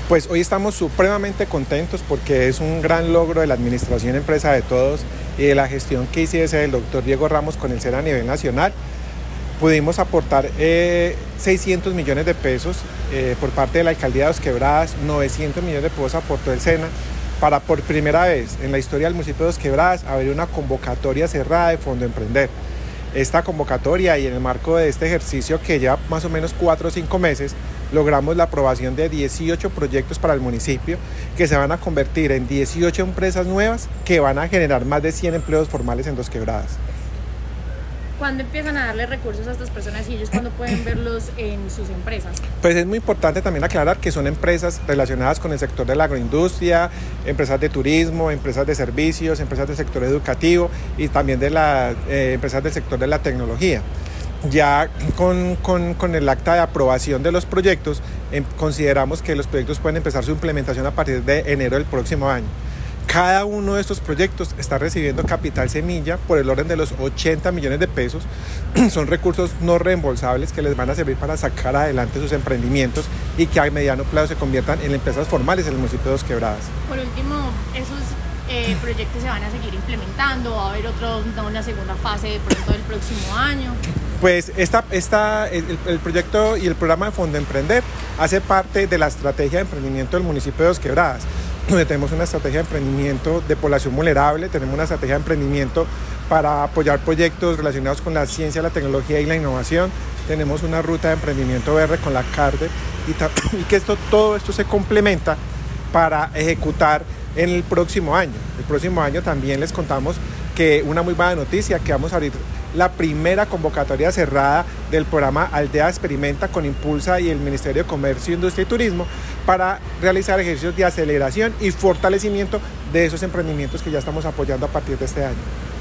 Pues hoy estamos supremamente contentos porque es un gran logro de la administración empresa de todos y de la gestión que hiciese el doctor Diego Ramos con el SENA a nivel nacional. Pudimos aportar 600 millones de pesos por parte de la Alcaldía de Dos Quebradas, 900 millones de pesos aportó el SENA para por primera vez en la historia del municipio de Dos Quebradas haber una convocatoria cerrada de Fondo Emprender. Esta convocatoria y en el marco de este ejercicio que lleva más o menos 4 o 5 meses, logramos la aprobación de 18 proyectos para el municipio que se van a convertir en 18 empresas nuevas que van a generar más de 100 empleos formales en Dos Quebradas. ¿Cuándo empiezan a darle recursos a estas personas y ellos cuándo pueden verlos en sus empresas? Pues es muy importante también aclarar que son empresas relacionadas con el sector de la agroindustria, empresas de turismo, empresas de servicios, empresas del sector educativo y también de las empresas del sector de la tecnología. Ya con el acta de aprobación de los proyectos, consideramos que los proyectos pueden empezar su implementación a partir de enero del próximo año. Cada uno de estos proyectos está recibiendo capital semilla por el orden de los 80 millones de pesos. Son recursos no reembolsables que les van a servir para sacar adelante sus emprendimientos y que a mediano plazo se conviertan en empresas formales en el municipio de Dos Quebradas. Por último, esos proyectos se van a seguir implementando, va a haber una segunda fase de pronto del próximo año. Pues el proyecto y el programa de Fondo Emprender hace parte de la estrategia de emprendimiento del municipio de Dos Quebradas, donde tenemos una estrategia de emprendimiento de población vulnerable, tenemos una estrategia de emprendimiento para apoyar proyectos relacionados con la ciencia, la tecnología y la innovación, tenemos una ruta de emprendimiento verde con la CARDE y que todo esto se complementa para ejecutar en el próximo año. El próximo año también les contamos que una muy buena noticia, que vamos a abrir la primera convocatoria cerrada del programa Aldea Experimenta con Impulsa y el Ministerio de Comercio, Industria y Turismo para realizar ejercicios de aceleración y fortalecimiento de esos emprendimientos que ya estamos apoyando a partir de este año.